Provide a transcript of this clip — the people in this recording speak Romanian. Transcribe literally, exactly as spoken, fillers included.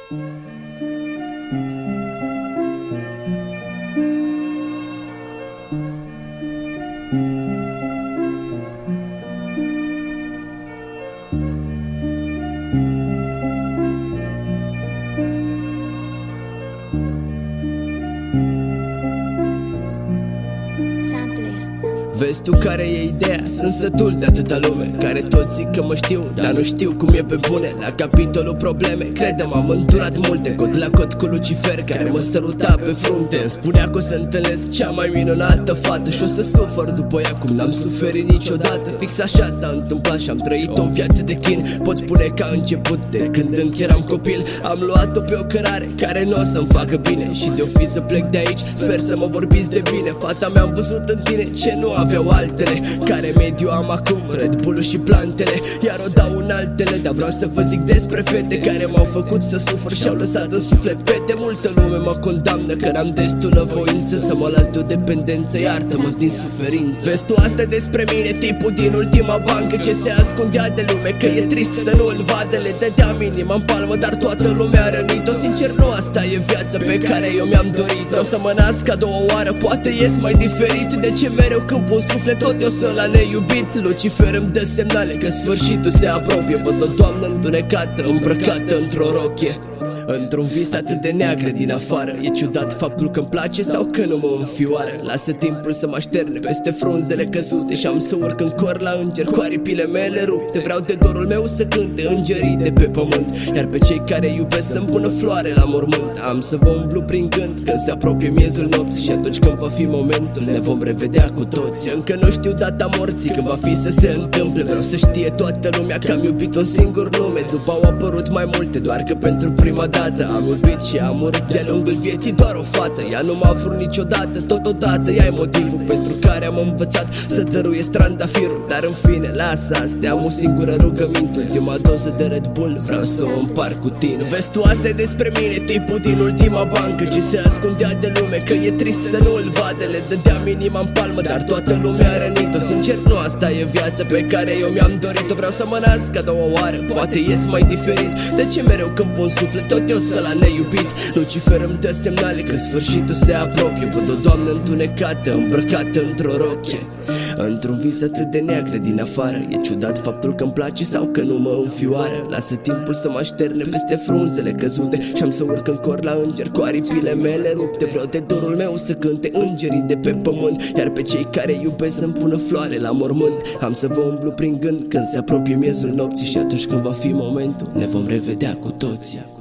Vezi tu care e ideea? Sunt sătul de atâta lume care toți zic că mă știu, dar nu știu cum e pe bune. La capitolul probleme, crede-mă, am înturat multe, cot la cot cu Lucifer care mă săruta pe frunte. Îmi spunea că o să întâlnesc cea mai minunată fată și o să sufăr după ea cum n-am suferit niciodată. Fix așa s-a întâmplat și am trăit o viață de chin. Pot spune că a început de când încă eram copil. Am luat-o pe o cărare care nu o să-mi facă bine și de-o fi să plec de aici, sper să mă vorbiți de bine. Fata mea am văzut în tine ce nu aveau altele. Care mediu am acum? Red Bull-ul și plantele. Iar o dau în altele, dar vreau să vă zic despre fete care m-au făcut să sufăr și au lăsat în suflet fete. Multă lume mă condamnă că n-am destulă voință să mă las de o dependență, iartă-mă din suferință. Vezi tu asta despre mine, tipul din ultima bancă ce se ascundea de lume, că e trist să nu îl vadă. Le dădea minima în palmă, dar toată lumea a rănit-o. Sincer, nu asta e viața pe care eu mi-am dorit-o. O să mă nasc a doua oară, poate ies mai diferit. De ce mereu când pun suflet tot eu să-l am neiubit? Lucifer îmi dă semnale că sfârșitul se apropie. Văd o doamnă întunecată, îmbrăcată într-o rochie, într-un vis atât de neagră din afară. E ciudat faptul că-mi place sau că nu mă înfioară. Lasă timpul să mă așterne peste frunzele căzute și am să urc în cor la înger cu aripile mele rupte. Vreau de dorul meu să cânte îngerii de pe pământ, iar pe cei care iubesc să-mi pună floare la mormânt. Am să vă umblu prin gând când se apropie miezul nopții și atunci când va fi momentul ne vom revedea cu toți. Încă nu știu data morții, când va fi să se întâmple. Vreau să știe toată lumea că am iubit un singur nume. După au apărut mai multe, doar că pentru prima dată am iubit și am urât de-a lungul vieții doar o fată. Ea nu m-a vrut niciodată, totodată ea e motivul pentru care am învățat să dăruiesc trandafirul. Dar în fine, lasă astea, am o singură rugăminte, ultima doză de Red Bull vreau să o împart cu tine. Vezi tu asta e despre mine, tipul din ultima bancă ce se ascundea de lume, că e trist să nu îl vadă. Le dădea minima în palmă, dar toată lumea a rănit-o. Sincer, nu asta e viața pe care eu mi-am dorit-o. Vreau să mă nasc a doua oară, poate ies mai diferit. De ce mereu când pun suflet tot eu să l-am neiubit? Lucifer îmi dă semnale că sfârșitul se apropie. Văd o doamnă întunecată, îmbrăcată într-o rochie, într-un vis atât de neagră din afară. E ciudat faptul că-mi place sau că nu mă înfioară. Lasă timpul să mă așterne peste frunzele căzute și am să urc în cor la înger cu aripile mele rupte. Vreau de dorul meu să cânte îngerii de pe pământ, iar pe cei care iubesc să-mi pună floare la mormânt. Am să vă umblu prin gând când se apropie miezul nopții și atunci când va fi momentul ne vom revedea cu toții.